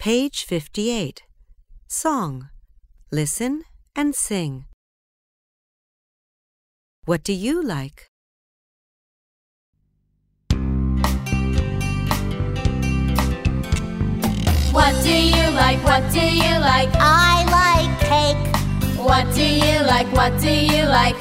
Page 58. Song. Listen and sing. What do you like? What do you like? What do you like? I like cake. What do you like? What do you like?